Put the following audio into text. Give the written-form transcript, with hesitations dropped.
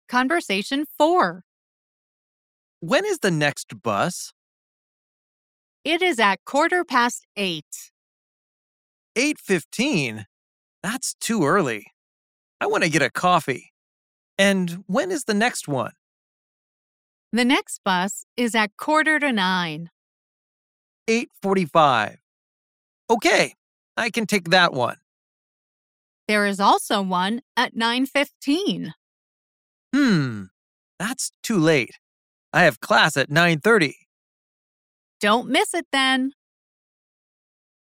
Conversation 4. When is the next bus? It is at 8:15. 8:15? That's too early. I want to get a coffee. And when is the next one? The next bus is at 8:45. 8:45. Okay, I can take that one. There is also one at 9:15. That's too late. I have class at 9:30. Don't miss it then.